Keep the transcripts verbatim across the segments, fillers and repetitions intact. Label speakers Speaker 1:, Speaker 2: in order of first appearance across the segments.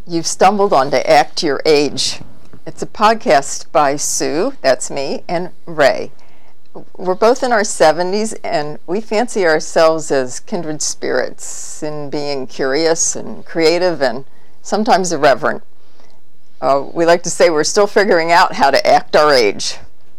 Speaker 1: You've stumbled onto Act Your Age. It's a podcast by Sue, that's me, and Ray. We're both in our seventies, and we fancy ourselves as kindred spirits in being curious and creative and sometimes irreverent. Uh, we like to say we're still figuring out how to act our age.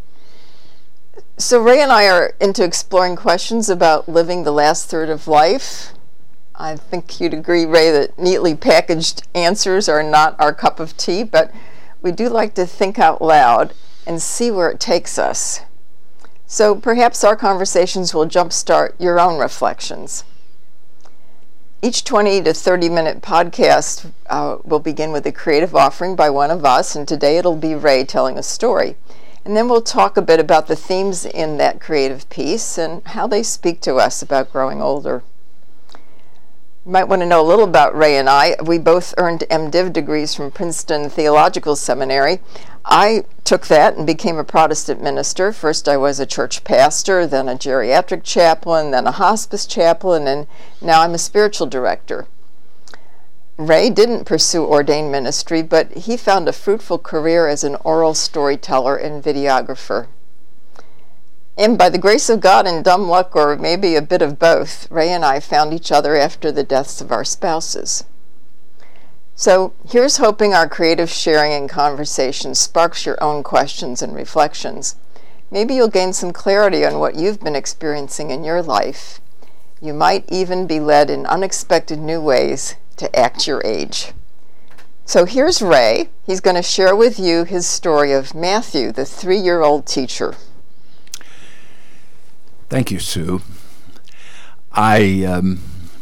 Speaker 1: So Ray and I are into exploring questions about living the last third of life. I think you'd agree, Ray, that neatly packaged answers are not our cup of tea, but we do like to think out loud and see where it takes us. So perhaps our conversations will jumpstart your own reflections. Each twenty to thirty minute podcast uh, will begin with a creative offering by one of us, and today it'll be Ray telling a story. And then we'll talk a bit about the themes in that creative piece and how they speak to us about growing older. You might want to know a little about Ray and I. We both earned MDiv degrees from Princeton Theological Seminary. I took that and became a Protestant minister. First I was a church pastor, then a geriatric chaplain, then a hospice chaplain, and now I'm a spiritual director. Ray didn't pursue ordained ministry, but he found a fruitful career as an oral storyteller and videographer. And by the grace of God and dumb luck, or maybe a bit of both, Ray and I found each other after the deaths of our spouses. So here's hoping our creative sharing and conversation sparks your own questions and reflections. Maybe you'll gain some clarity on what you've been experiencing in your life. You might even be led in unexpected new ways to act your age. So here's Ray. He's going to share with you his story of Matthew, the three-year-old teacher.
Speaker 2: Thank you, Sue. I um,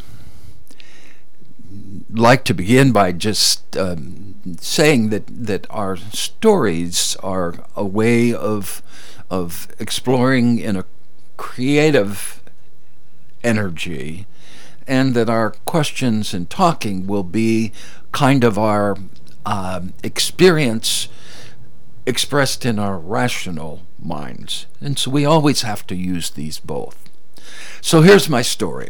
Speaker 2: like to begin by just um, saying that, that our stories are a way of of exploring in a creative energy, and that our questions and talking will be kind of our uh, experience expressed in our rational minds. And so we always have to use these both. So here's my story.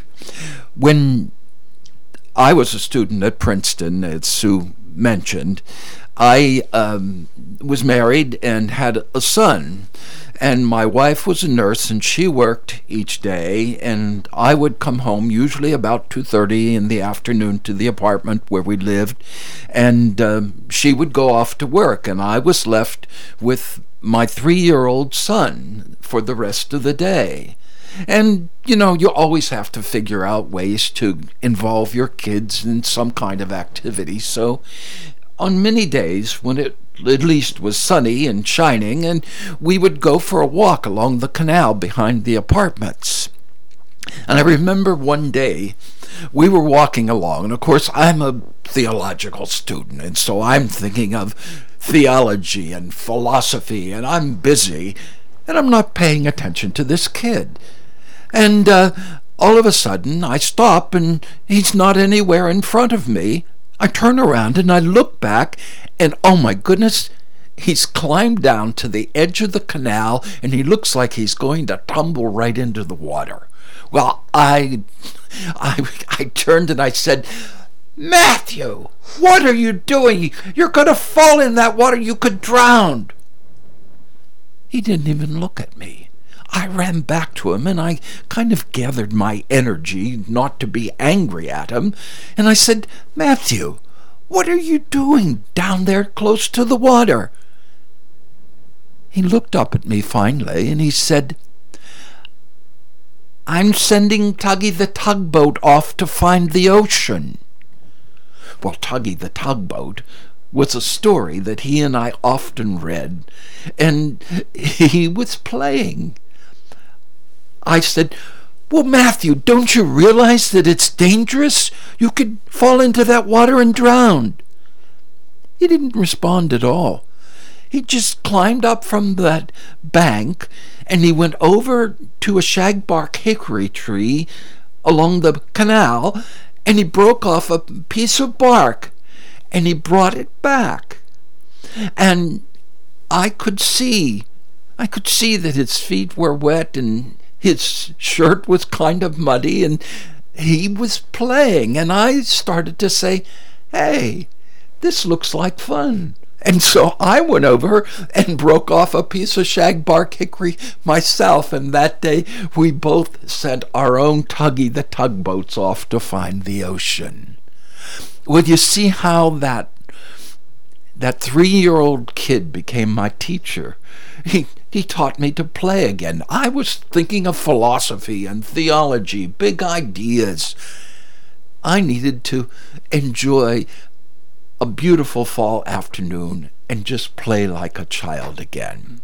Speaker 2: When I was a student at Princeton, as Sue mentioned, I um, was married and had a son. And my wife was a nurse, and she worked each day, and I would come home usually about two thirty in the afternoon to the apartment where we lived, and um, she would go off to work, and I was left with my three-year-old son for the rest of the day. And, you know, you always have to figure out ways to involve your kids in some kind of activity. So on many days when it at least was sunny and shining, and we would go for a walk along the canal behind the apartments. And I remember one day we were walking along, and of course I'm a theological student, and so I'm thinking of theology and philosophy, and I'm busy, and I'm not paying attention to this kid. And uh, all of a sudden I stop, and he's not anywhere in front of me. I turn around and I look back, and oh my goodness, he's climbed down to the edge of the canal, and he looks like he's going to tumble right into the water. Well, I, I, I turned and I said, "Matthew, what are you doing? You're going to fall in that water. You could drown." He didn't even look at me. I ran back to him, and I kind of gathered my energy not to be angry at him, and I said, "Matthew, what are you doing down there close to the water?" He looked up at me finally, and he said, "I'm sending Tuggy the tugboat off to find the ocean." Well, Tuggy the tugboat was a story that he and I often read, and he was playing. I said, "Well, Matthew, don't you realize that it's dangerous? You could fall into that water and drown." He didn't respond at all. He just climbed up from that bank, and he went over to a shagbark hickory tree along the canal, and he broke off a piece of bark, and he brought it back. And I could see, I could see that his feet were wet, and his shirt was kind of muddy, and he was playing, and I started to say, "Hey, this looks like fun. And so I went over and broke off a piece of shagbark hickory myself, and that day we both sent our own Tuggy the tugboats off to find the ocean. Well, you see how that that three-year-old kid became my teacher. He he taught me to play again. I was thinking of philosophy and theology, big ideas. I needed to enjoy a beautiful fall afternoon and just play like a child again.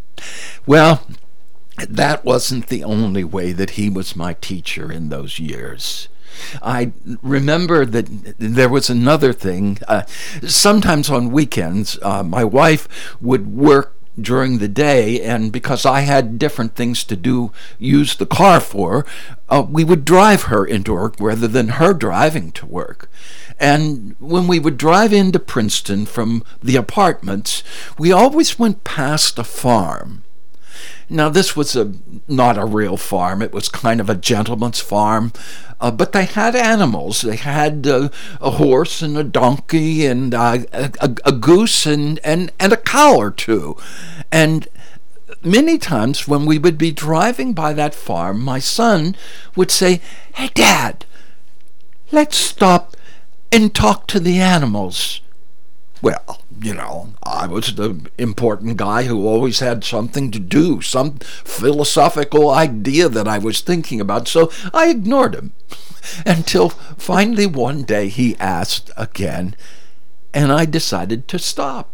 Speaker 2: Well, that wasn't the only way that he was my teacher in those years. I remember that there was another thing. Uh, sometimes on weekends, uh, my wife would work during the day, and because I had different things to do, use the car for, uh, we would drive her into work rather than her driving to work. And when we would drive into Princeton from the apartments, we always went past a farm. Now, this was a not a real farm. It was kind of a gentleman's farm. Uh, but they had animals. They had uh, a horse and a donkey and uh, a, a, a goose and, and, and a cow or two. And many times when we would be driving by that farm, my son would say, "Hey, Dad, let's stop and talk to the animals." Well, you know, I was the important guy who always had something to do, some philosophical idea that I was thinking about, so I ignored him. Until finally one day he asked again, and I decided to stop.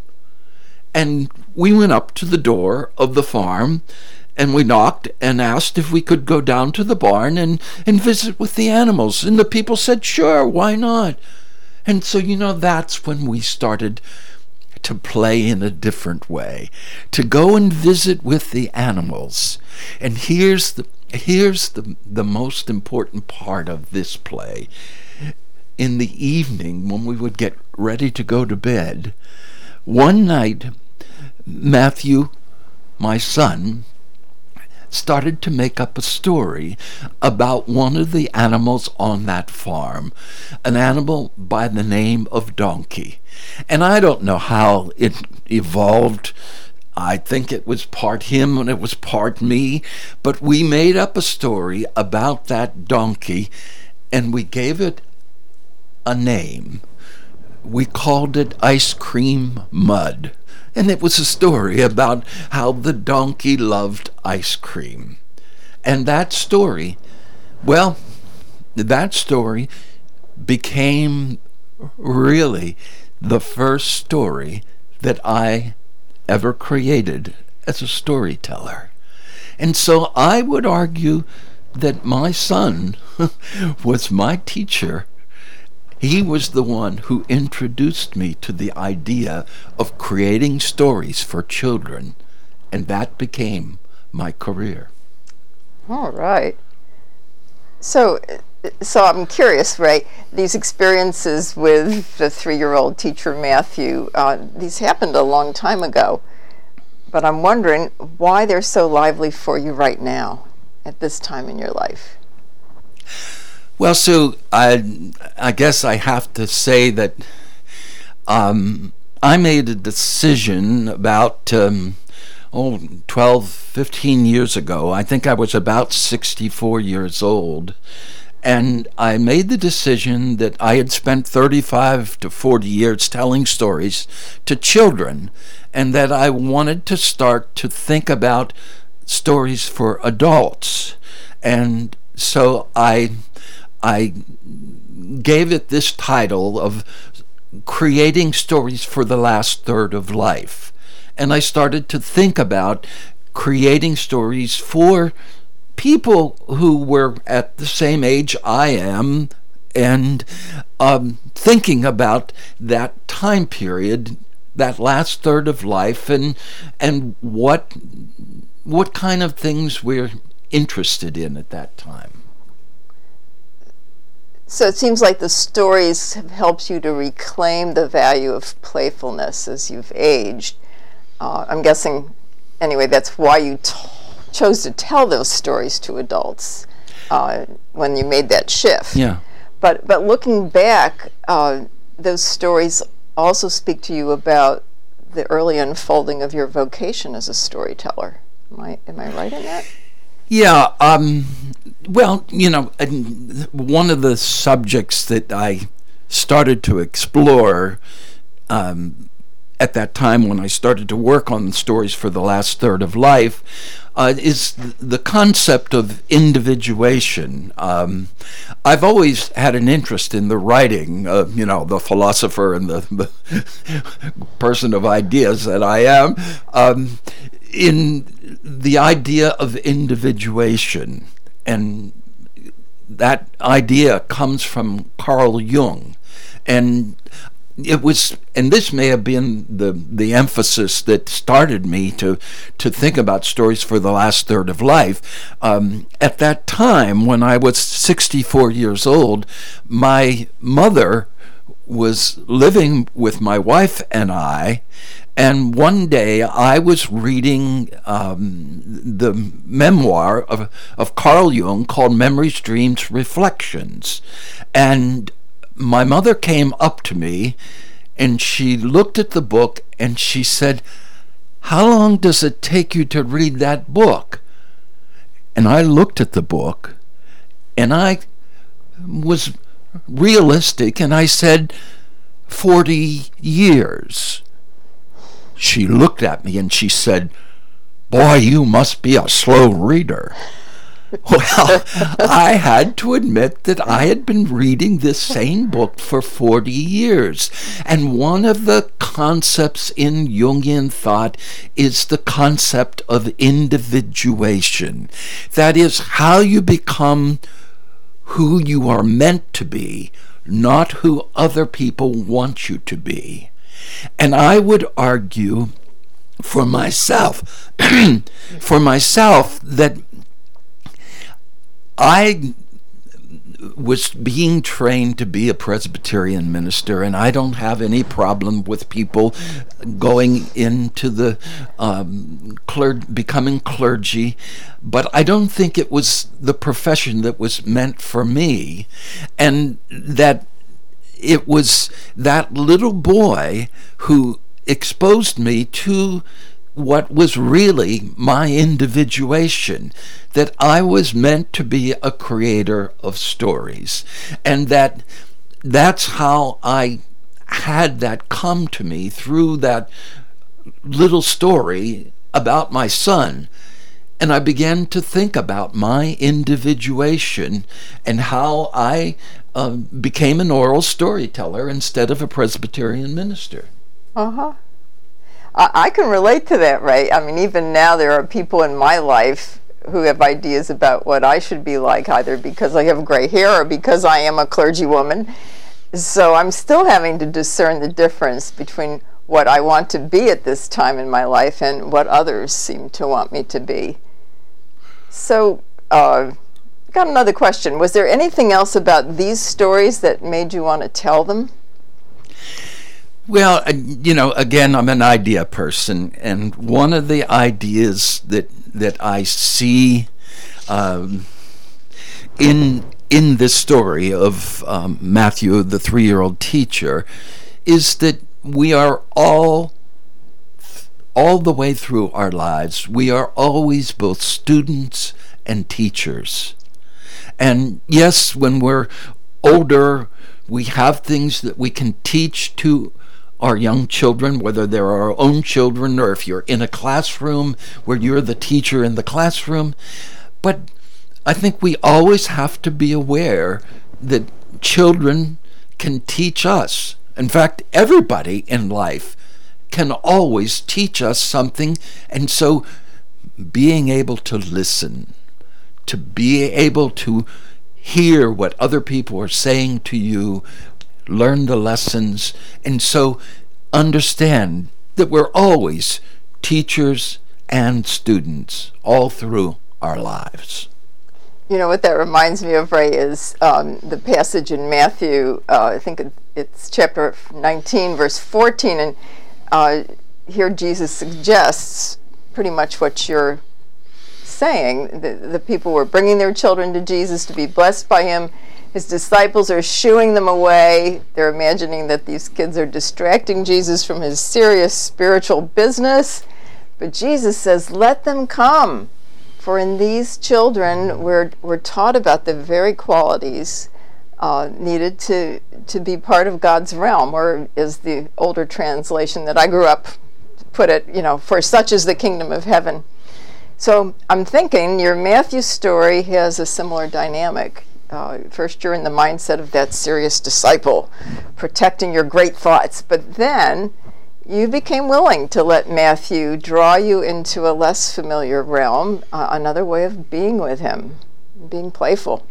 Speaker 2: And we went up to the door of the farm, and we knocked and asked if we could go down to the barn and, and visit with the animals. And the people said, "Sure, why not?" And so, you know, that's when we started to play in a different way, to go and visit with the animals. And here's the here's the, the most important part of this play. In the evening, when we would get ready to go to bed, one night, Matthew, my son, started to make up a story about one of the animals on that farm, an animal by the name of Donkey. And I don't know how it evolved. I think it was part him and it was part me, but we made up a story about that donkey and we gave it a name. We called it Ice Cream Mud. And it was a story about how the donkey loved ice cream. And that story, well, that story became really the first story that I ever created as a storyteller. And so I would argue that my son was my teacher. He was the one who introduced me to the idea of creating stories for children, and that became my career.
Speaker 1: All right. So, so I'm curious, Ray, these experiences with the three-year-old teacher Matthew, uh, these happened a long time ago, but I'm wondering why they're so lively for you right now, at this time in your life.
Speaker 2: Well, Sue, I, I guess I have to say that um, I made a decision about um, oh, twelve, fifteen years ago. I think I was about sixty-four years old. And I made the decision that I had spent thirty-five to forty years telling stories to children, and that I wanted to start to think about stories for adults. And so I... I gave it this title of Creating Stories for the Last Third of Life. And I started to think about creating stories for people who were at the same age I am, and um, thinking about that time period, that last third of life, and and what what kind of things we're interested in at that time.
Speaker 1: So it seems like the stories have helped you to reclaim the value of playfulness as you've aged. Uh, I'm guessing, anyway, that's why you t- chose to tell those stories to adults uh, when you made that shift.
Speaker 2: Yeah.
Speaker 1: But but looking back, uh, those stories also speak to you about the early unfolding of your vocation as a storyteller. Am I, am I right in that?
Speaker 2: Yeah, um, well, you know, one of the subjects that I started to explore um, at that time when I started to work on Stories for the Last Third of Life uh, is the concept of individuation. Um, I've always had an interest in the writing, uh, you know, the philosopher and the, the person of ideas that I am, um, in the idea of individuation. And that idea comes from Carl Jung. And it was, and this may have been the the emphasis that started me to to think about Stories for the Last Third of Life. Um, at that time, when I was sixty-four years old, my mother was living with my wife and I, and one day I was reading um, the memoir of, of Carl Jung called Memories, Dreams, Reflections. And my mother came up to me and she looked at the book and she said, "How long does it take you to read that book?" And I looked at the book and I was realistic and I said, forty years. She looked at me and she said, "Boy, you must be a slow reader." Well, I had to admit that I had been reading this same book for forty years. And one of the concepts in Jungian thought is the concept of individuation. That is, how you become who you are meant to be, not who other people want you to be. And I would argue for myself, for myself, that I was being trained to be a Presbyterian minister, and I don't have any problem with people going into the um, cler- becoming clergy, but I don't think it was the profession that was meant for me, and that it was that little boy who exposed me to what was really my individuation, that I was meant to be a creator of stories, and that that's how I had that come to me through that little story about my son. And I began to think about my individuation and how I uh, became an oral storyteller instead of a Presbyterian minister.
Speaker 1: Uh-huh. I can relate to that, Ray. I mean, even now there are people in my life who have ideas about what I should be like, either because I have gray hair or because I am a clergywoman. So I'm still having to discern the difference between what I want to be at this time in my life and what others seem to want me to be. So, uh, got another question. Was there anything else about these stories that made you want to tell them?
Speaker 2: Well, you know, again, I'm an idea person, and one of the ideas that that I see um, in in this story of um, Matthew, the three-year-old teacher, is that we are all, all the way through our lives, we are always both students and teachers. And yes, when we're older, we have things that we can teach to our young children, whether they're our own children or if you're in a classroom where you're the teacher in the classroom. But I think we always have to be aware that children can teach us. In fact, everybody in life can always teach us something. And so being able to listen, to be able to hear what other people are saying to you, learn the lessons, and so understand that we're always teachers and students all through our lives.
Speaker 1: You know what that reminds me of, Ray, is um, the passage in Matthew, uh, I think it, it's chapter nineteen, verse fourteen, and uh, here Jesus suggests pretty much what you're saying. The, the people were bringing their children to Jesus to be blessed by him. His disciples are shooing them away. They're imagining that these kids are distracting Jesus from his serious spiritual business. But Jesus says, let them come. For in these children, we're, we're taught about the very qualities uh, needed to, to be part of God's realm, or is the older translation that I grew up put it, you know, for such is the kingdom of heaven. So I'm thinking your Matthew story has a similar dynamic. Uh, first, you're in the mindset of that serious disciple, protecting your great thoughts. But then you became willing to let Matthew draw you into a less familiar realm, uh, another way of being with him, being playful.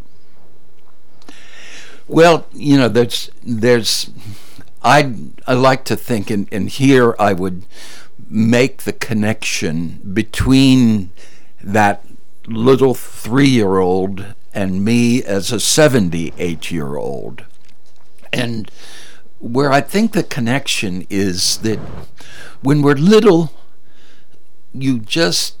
Speaker 2: Well, you know, there's, there's, I I like to think, and, and here I would make the connection between that little three-year-old and me as a seventy-eight-year-old. And where I think the connection is that when we're little, you just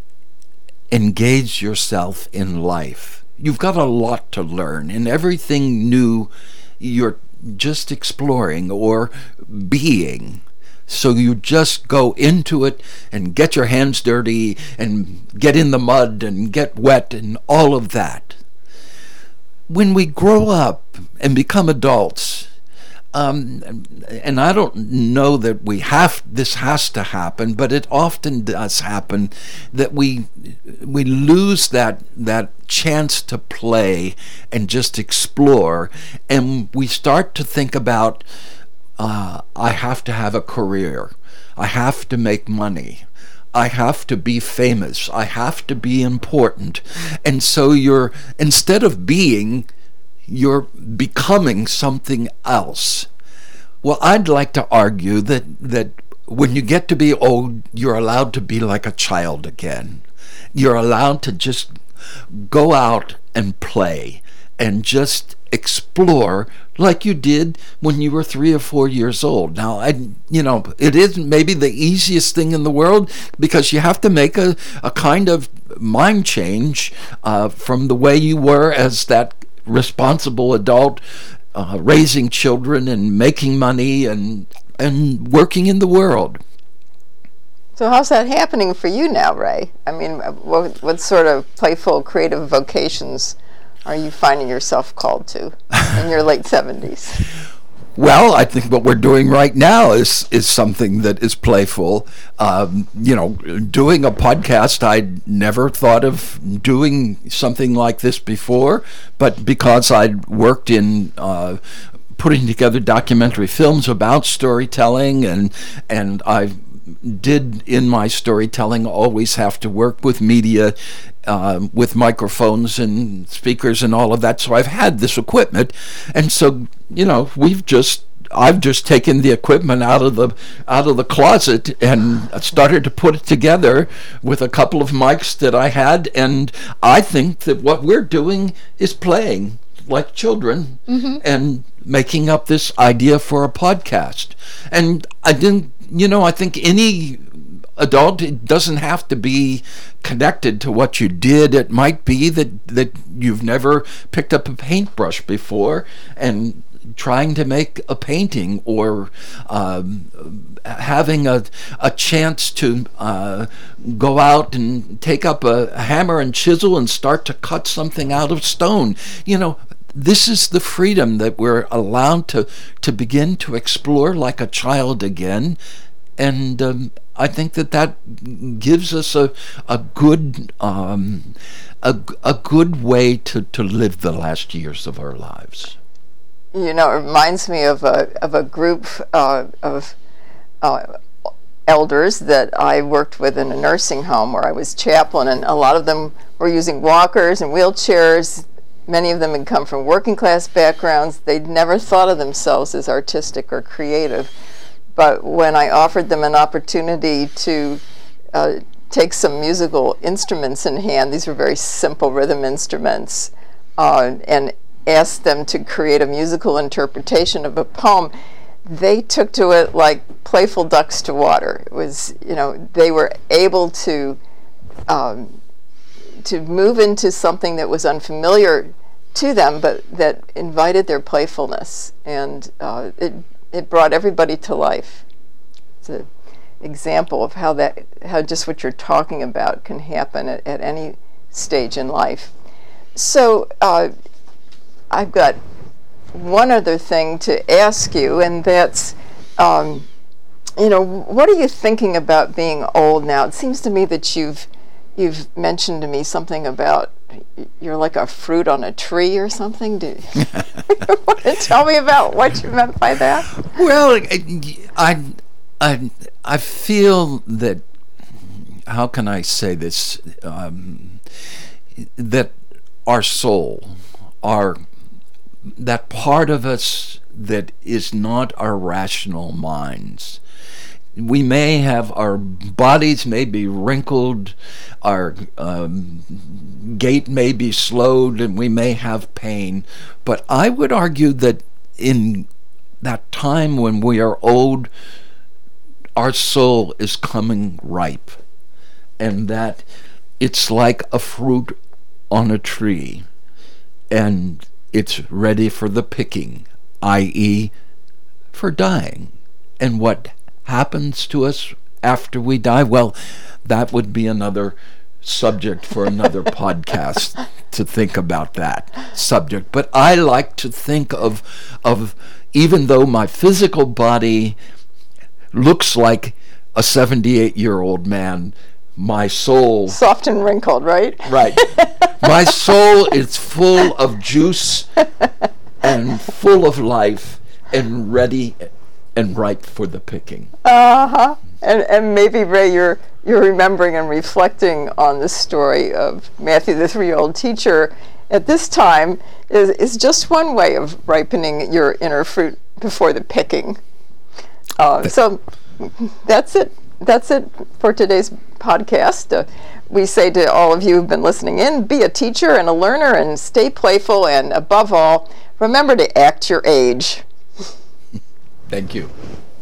Speaker 2: engage yourself in life. You've got a lot to learn, and everything new you're just exploring or being. So you just go into it and get your hands dirty and get in the mud and get wet and all of that. When we grow up and become adults, um, and I don't know that we have, this has to happen, but it often does happen, that we we lose that that chance to play and just explore, and we start to think about, Uh, I have to have a career. I have to make money. I have to be famous. I have to be important. And so you're, instead of being, you're becoming something else. Well, I'd like to argue that, that when you get to be old, you're allowed to be like a child again. You're allowed to just go out and play and just explore like you did when you were three or four years old. Now, I, you know, it isn't maybe the easiest thing in the world, because you have to make a, a kind of mind change uh, from the way you were as that responsible adult, uh, raising children and making money and and working in the world.
Speaker 1: So how's that happening for you now, Ray? I mean, what, what sort of playful, creative vocations are you finding yourself called to in your late seventies?
Speaker 2: Well, I think what we're doing right now is is something that is playful. Um, you know, doing a podcast, I'd never thought of doing something like this before, but because I'd worked in uh, putting together documentary films about storytelling, and and I did in my storytelling always have to work with media, uh, with microphones and speakers and all of that. So I've had this equipment, and so you know we've just I've just taken the equipment out of the out of the closet and started to put it together with a couple of mics that I had, and I think that what we're doing is playing like children, mm-hmm. and making up this idea for a podcast. And I didn't, you know, I think any adult, it doesn't have to be connected to what you did. It might be that, that you've never picked up a paintbrush before and trying to make a painting, or um, having a, a chance to uh, go out and take up a, a hammer and chisel and start to cut something out of stone. You know, this is the freedom that we're allowed to, to begin to explore like a child again. And um, I think that that gives us a a good um, a, a good way to, to live the last years of our lives.
Speaker 1: You know, it reminds me of a of a group uh, of uh, elders that I worked with in a nursing home where I was chaplain, and a lot of them were using walkers and wheelchairs. Many of them had come from working class backgrounds. They'd never thought of themselves as artistic or creative. But when I offered them an opportunity to uh, take some musical instruments in hand, these were very simple rhythm instruments, uh, and asked them to create a musical interpretation of a poem, they took to it like playful ducks to water. It was, you know, they were able to um, to move into something that was unfamiliar to them, but that invited their playfulness, and uh, it it brought everybody to life. It's an example of how that how just what you're talking about can happen at, at any stage in life. So uh, I've got one other thing to ask you, and that's, um, you know, what are you thinking about being old now? It seems to me that you've you've mentioned to me something about you're like a fruit on a tree or something. Do you want to tell me about what you meant by that?
Speaker 2: Well, I, I, I feel that, how can I say this, um, that our soul, our that part of us that is not our rational minds. We may have, our bodies may be wrinkled, our um, gait may be slowed, and we may have pain. But I would argue that in that time when we are old, our soul is coming ripe, and that it's like a fruit on a tree, and it's ready for the picking, that is for dying. And what happens to us after we die, well, that would be another subject for another podcast to think about that subject. But I like to think of of even though my physical body looks like a seventy-eight-year-old man, my soul...
Speaker 1: Soft and wrinkled, right?
Speaker 2: Right. My soul is full of juice and full of life and ready and ripe for the picking.
Speaker 1: Uh-huh. And and maybe, Ray, you're you're remembering and reflecting on the story of Matthew, the three-year-old teacher. At this time is is just one way of ripening your inner fruit before the picking. Uh, so that's it. That's it for today's podcast. Uh, we say to all of you who've been listening in, be a teacher and a learner and stay playful, and above all, remember to act your age.
Speaker 2: Thank you.